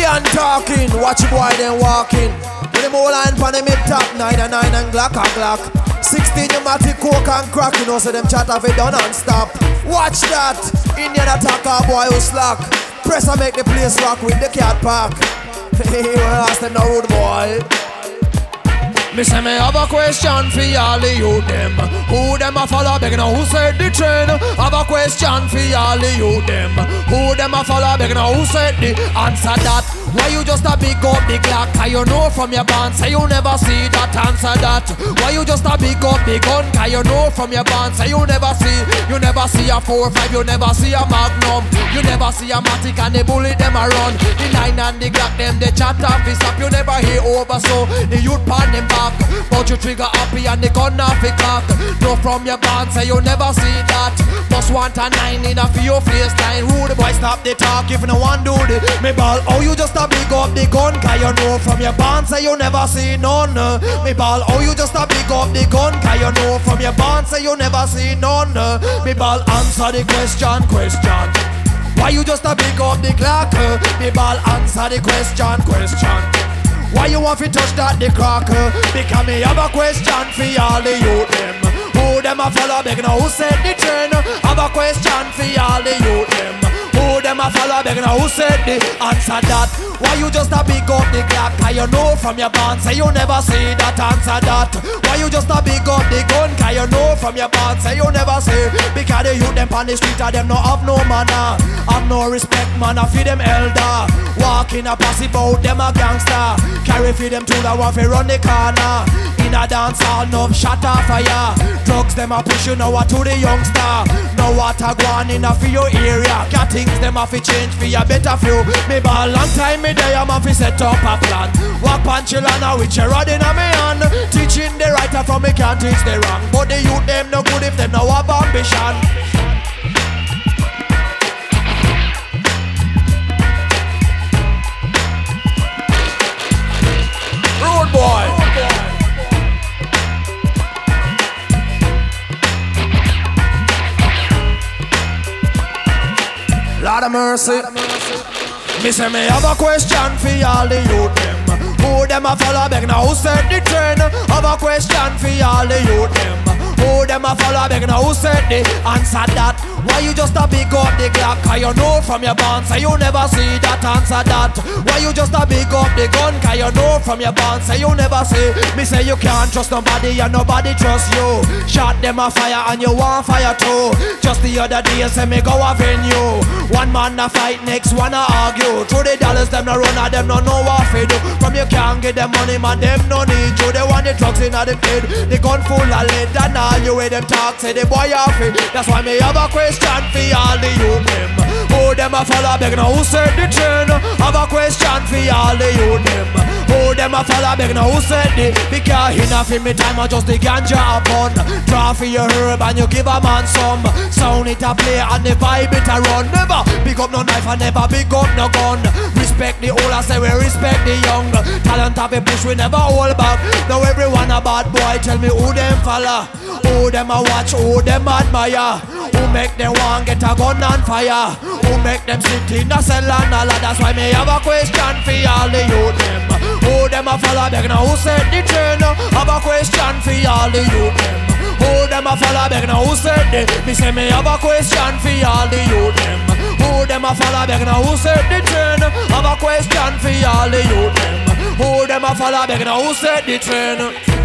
Lion talking, watch your boy then walking. With them all line pan them top 9 and 9 and Glock and Glock. 16 you matic coke and crack, you know so them chat off it done and stop. Watch that, Indian attacker boy who slack. Press and make the place rock with the cat park. Hey, well ask them now rude boy. Me say me have a question for all the youth them. Who them a follow begging who said the train? Have a question for all the youth them. Who them a follow begging who said the answer that? Why you just a big up the Glock? Cause you know from your band say you never see that. Answer that. Why you just a big up the gun? Cause you know from your band say you never see a 4-5, you never see a Magnum, you never see a Matic and the bullet them a run. The 9 and the Glock them they chat off his up. You never hear over so the youth pan them back. But you trigger happy and the gun off the cock. No from your band say you never see that. Must want a 9 in a for your face line. Rude boy stop the talk if no one do the me ball. Oh you just a big up the gun. Cause you know from your band say you never see none. Me ball. Oh you just a big up the gun. Cause you know from your band say you never see none. Me ball answer the question. Why you just a big up the clock? Me ball answer the question. Why you want to touch that the cracker? Because me have a question for all the youth them. Who them a follow begging who said the train? Have a question for all the youth them. Who them a follow begging who said the answer that? Why you just a big up the Glock? Cause you know from your band say you never see that. Answer that. Why you just a big up the gun? Cause you know from your band say you never see. Because the youth them on the street and them no have no manner, have no respect man, I feed them elder. Walk in a posse bout them a gangster. Carry feed them to the one fi run the corner. In a dance hall no shot a fire. Drugs them a push you now to the youngster. Now what a go on in a for your area. Got things them a fi change for a better few. Me ball long time me there I'm a fi set up a plan. Walk on chillana with your rod in a me hand. Teaching the right from me can't teach the wrong. But the youth them no good if them no have ambition. Rude boy. Lord of mercy. Me say me have a question for all the youth them. Who them a follow begging who said the train? Have a question for all the youth them. Who them a follow begging who said the answer that? Why you just a big up the Glock? Cause you know from your band say you never see that. Answer that. Why you just a big up the gun? Cause you know from your band say you never see. Me say you can't trust nobody and nobody trust you. Shot them a fire and you want fire too. Just the other day say me go a venue. One man a fight, next one a argue. Through the dollars them no run and them no know what to do. From you can't get them money man, them no need you. They want the drugs in them head, the gun full of lead. And all you with them talk say the boy off it. That's why me have a question for all the youth them. Who them a follow begging who said the train? Have a question for all the youth them. Who them a follow begging who said the? Because enough in me time I just the ganja upon. Draw for your herb and you give a man some. Sound it a play and the vibe it a run. Never pick up no knife and never pick up no gun. Respect the old, I say we respect the young. Talent have a push, we never hold back. Now everyone a bad boy, tell me who them follow. Who them a watch, who them admire. Who make them want get a gun and fire. Who make them sit in a cell and all that. That's why me have a question for all the youth them. Who them a follow begging who said the train? Have a question for all the youth them. Who them a follow begging who said the? Me say me have a question for all the youth them. Who them a follow begging who said the train? Have a question for all the youth them. Who them a follow begging who said the train?